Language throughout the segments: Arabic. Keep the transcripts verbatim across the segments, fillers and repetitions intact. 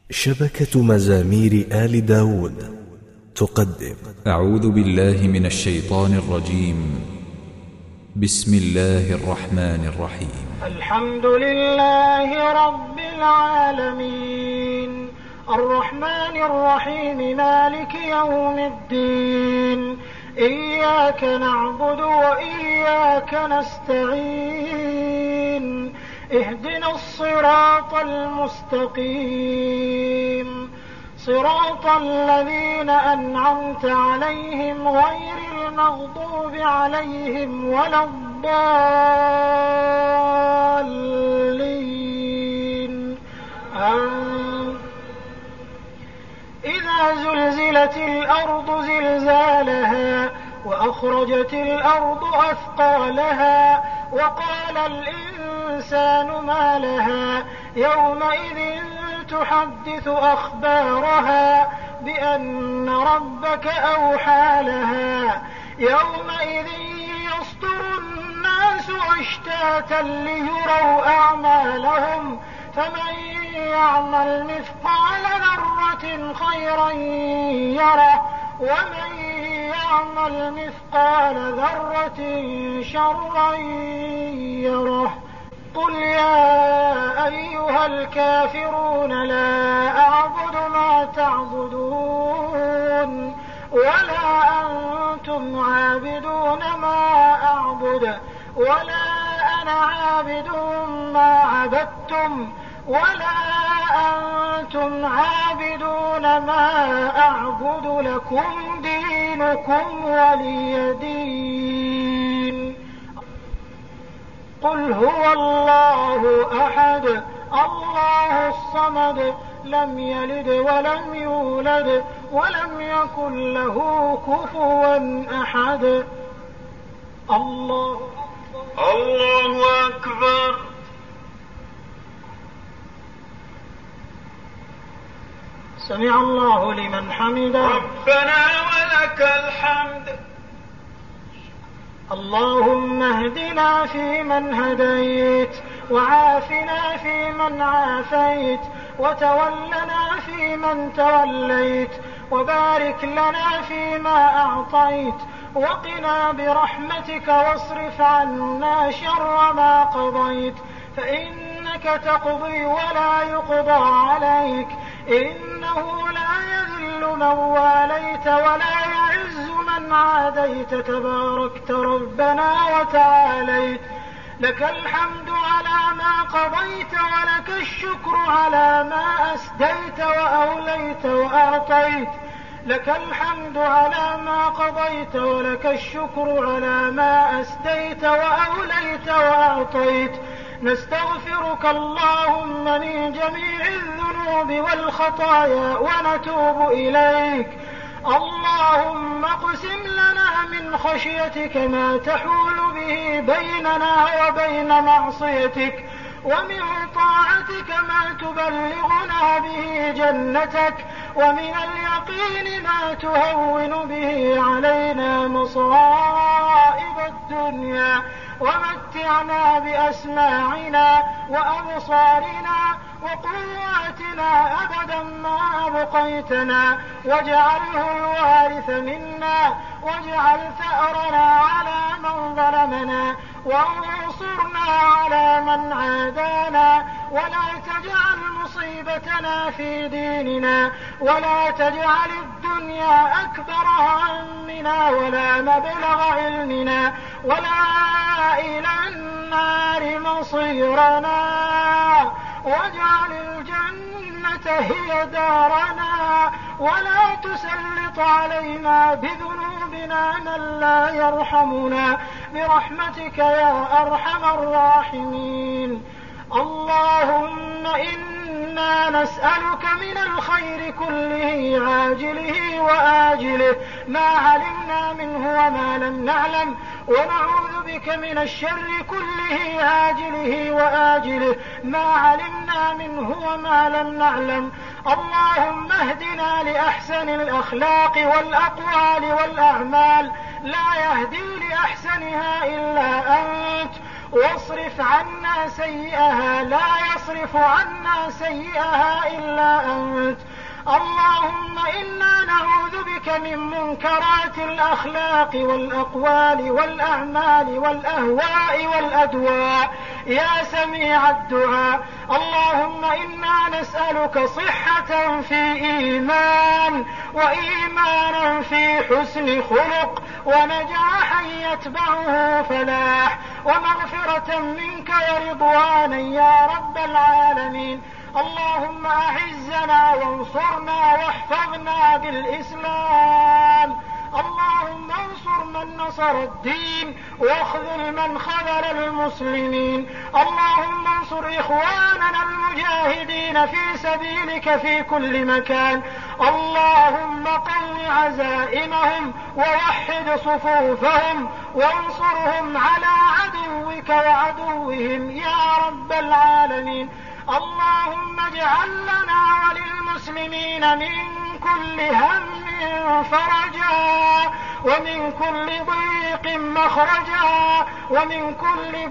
شبكة مزامير آل داود تقدم أعوذ بالله من الشيطان الرجيم. بسم الله الرحمن الرحيم. الحمد لله رب العالمين الرحمن الرحيم مالك يوم الدين إياك نعبد وإياك نستعين اهدنا الصراط المستقيم صراط الذين أنعمت عليهم غير المغضوب عليهم ولا الضالين آمين. إذا زلزلت الأرض زلزالها وأخرجت الأرض أثقالها وقال الإنسان ما لها يومئذ تحدث أخبارها بأن ربك أوحى لها يومئذ يصدر الناس أشتاتا ليروا أعمالهم فمن يعمل مثقال ذرة خيرا يره ومن يعمل مثقال ذرة شرا يره. قل يا أيها الكافرون لا أعبد ما تعبدون ولا أنتم عابدون ما أعبد ولا أنا عابد ما عبدتم ولا أنتم عابدون ما أعبد لكم دينكم ولي دين. قل هو الله أحد الله الصمد لم يلد ولم يولد ولم يكن له كفوا أحد. الله الله أكبر. سمع الله لمن حمده ربنا ولك الحمد. اللهم اهدنا فيمن هديت وعافنا فيمن عافيت وتولنا فيمن توليت وبارك لنا فيما أعطيت وقنا برحمتك واصرف عنا شر ما قضيت فإنك تقضي ولا يقضى عليك إنه لا يذل من واليت ولا يعز من عاديت تباركت ربنا وتعاليت. لك الحمد على ما قضيت ولك الشكر على ما أسديت وأوليت وأعطيت. لك الحمد على ما قضيت ولك الشكر على ما أسديت وأوليت وأعطيت. نستغفرك اللهم من جميع الذنوب والخطايا ونتوب إليك. اللهم اقسم لنا من خشيتك ما تحول به بيننا وبين معصيتك ومن طاعتك ما تبلغنا به جنتك ومن اليقين ما تهون به علينا مصائب الدنيا ومتعنا بأسماعنا وأبصارنا وقواتنا أبدا ما أبقيتنا واجعله الوارث منا واجعل ثأرنا على من ظلمنا وانصرنا على من عادانا ولا تجعل مصيبتنا في ديننا ولا تجعل الدنيا أكبر همنا ولا مبلغ علمنا ولا إلى النار مصيرنا واجعل الجنة هي دارنا ولا تسلط علينا بذنوبنا من لا يرحمنا برحمتك يا أرحم الراحمين. اللهم إنا نسألك من الخير كله عاجله وآجله ما علمنا منه وما لم نعلم ونعوذ بك من الشر كله عاجله وآجله ما علمنا منه وما لم نعلم. اللهم اهدنا لأحسن الأخلاق والأقوال والأعمال لا يهدي لأحسنها إلا أنت واصرف عنا سيئها لا يصرف عنا سيئها إلا أنت بك من منكرات الأخلاق والأقوال والأعمال والأهواء والأدواء يا سميع الدعاء. اللهم إنا نسألك صحة في إيمان وإيمانا في حسن خلق ونجاحا يتبعه فلاح ومغفرة منك ورضوانا يا رب العالمين. اللهم أعزنا وانصرنا واحفظنا بالإسلام. اللهم انصر من نصر الدين واخذل من خذل المسلمين. اللهم انصر إخواننا المجاهدين في سبيلك في كل مكان. اللهم قو عزائمهم ووحد صفوفهم وانصرهم على عدوك وعدوهم يا رب العالمين. اللهم اجعل لنا وللمسلمين من كل هم فرجا ومن كل ضيق مخرجا ومن كل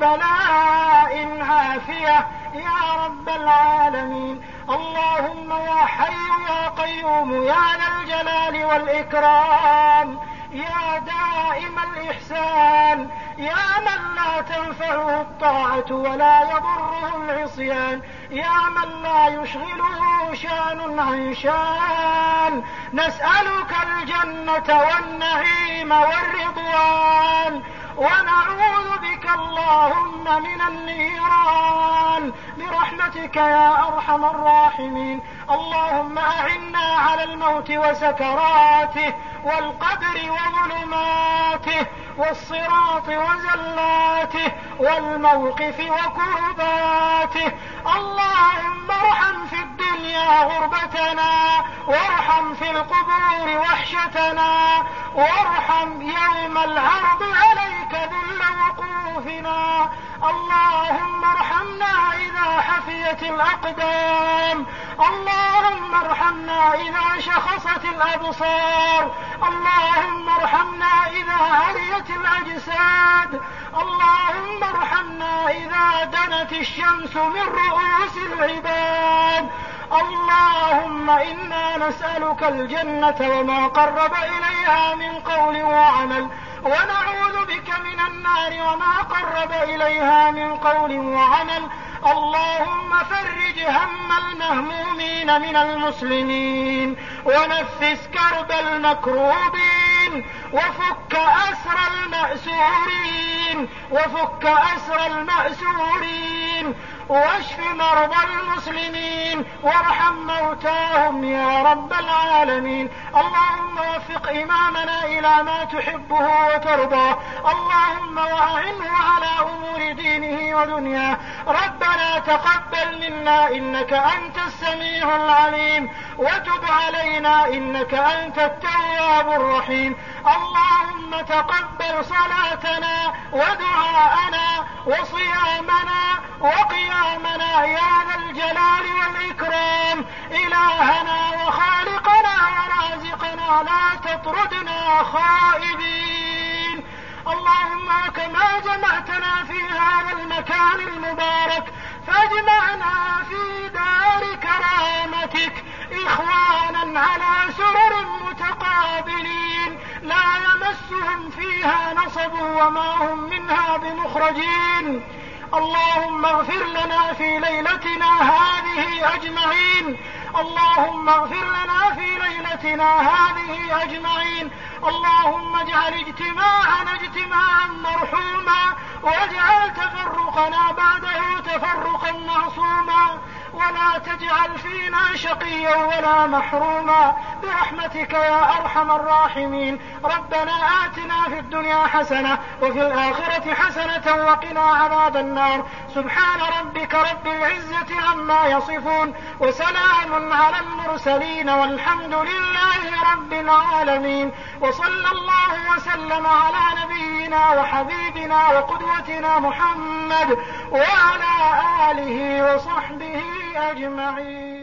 بلاء عافية يا رب العالمين. اللهم يا حي يا قيوم يا ذا الجلال والإكرام يا دائم الإحسان يا من لا تنفعه الطاعة ولا يضره العصيان يا من لا يشغله شان عن شان نسألك الجنة والنعيم والرضوان ونعوذ بك اللهم من النيران برحمتك يا أرحم الراحمين. اللهم أعنا على الموت وسكراته والقبر وظلماته والصراط وزلاته والموقف وكرباته. اللهم ارحم في الدنيا غربتنا وارحم في القبور وحشتنا وارحم يوم العرض عليك ذل وقوفنا. اللهم ارحمنا إذا حفيت الأقدام. اللهم ارحمنا إذا شخصت الأبصار. اللهم ارحمنا إذا عريت الأجساد. اللهم ارحمنا إذا دنت الشمس من رؤوس العباد. اللهم إنا نسألك الجنة وما قرب إليها من قول وعمل ونعوذ بك من النار وما قرب إليها من قول وعمل. اللهم فرج هم المهمومين من المسلمين ونفس كرب المكروبين وفك أسر المأسورين وفك أسر المأسورين واشف مرضى المسلمين وارحم موتاهم يا رب العالمين. اللهم وفق إمامنا إلى ما تحبه وترضاه. اللهم وأعنه على أمور دينه ودنياه. ربنا تقبل منا إنك أنت السميع العليم وتب علينا إنك أنت التواب الرحيم. اللهم تقبل صلاتنا ودعاءنا وصيامنا وقيامنا يا ذا الجلال والإكرام. إلهنا وخالقنا ورازقنا لا تطردنا خائبين. اللهم كما جمعتنا في هذا المكان المبارك فاجمعنا في دار كرامتك إخوانا على سرر متقابلين لا يمسهم فيها نصب وما هم منها بمخرجين. اللهم اغفر لنا في ليلتنا هذه أجمعين. اللهم اغفر لنا في ليلتنا هذه أجمعين. اللهم اجعل اجتماعنا اجتماعا مرحوما واجعل تفرقنا بعده تفرقا معصوما ولا تجعل فينا شقيا ولا محروما برحمتك يا أرحم الراحمين. ربنا آتنا في الدنيا حسنة وفي الآخرة حسنة وقنا عذاب النار. سبحان ربك رب العزة عما يصفون وسلام على المرسلين والحمد لله رب العالمين. وصلى الله وسلم على نبينا وحبيبنا وقدوتنا محمد وعلى آله وصحبه أجمعين.